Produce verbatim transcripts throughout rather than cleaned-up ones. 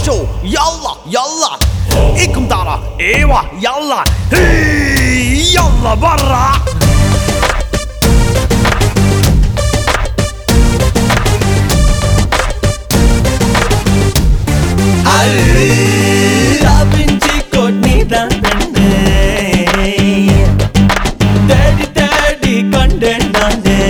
macho, yalla, yalla. Ikum tara, ewa, yalla. Hey, yalla barra. ராபிஞ்சி கோட்னி தான் பெண்ணே தேடி தேடி கண்டேன் நானே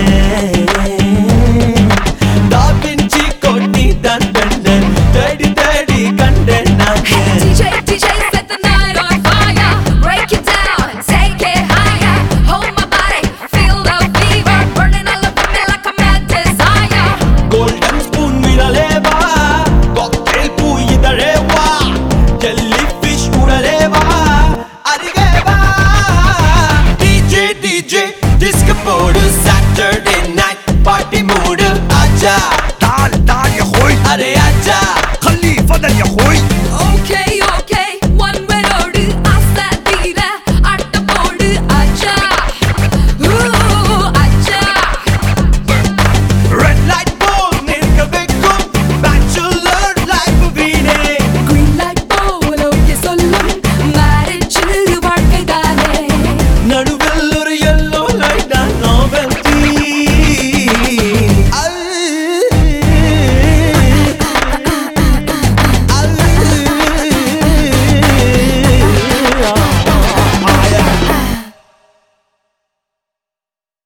ராபிஞ்சி கோட்னி தான் பெண்ணே தேடி தேடி கண்டேன் நானே D J, D J, set the night on fire. Break it down, take it higher. Hold my body, feel the fever burning all over me like a mad desire. golden spoon miraleva cocktail poo idaleva jellyfish uraleva arigeva DJ DJ disco mode Saturday night party mood acha